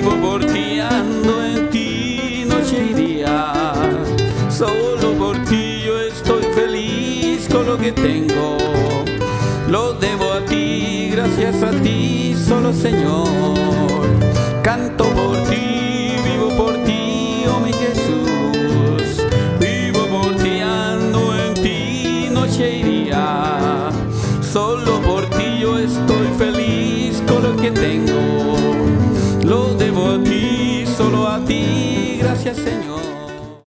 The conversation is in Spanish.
Vivo por ti, ando en ti noche y día. Solo por ti yo estoy feliz con lo que tengo. Lo debo a ti, gracias a ti, solo Señor. Canto por ti, vivo por ti, oh mi Jesús. Vivo por ti, ando en ti noche y día. Solo por ti yo estoy feliz con lo que tengo. Lo debo a ti, solo a ti.